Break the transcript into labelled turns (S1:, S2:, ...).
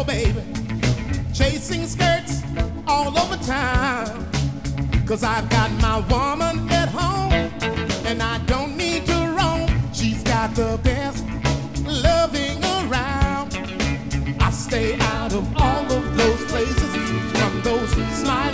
S1: go, baby, chasing skirts all over town. 'Cause I've got my woman at home, and I don't need to roam. She's got the best loving around. I stay out of all of those places from those smiling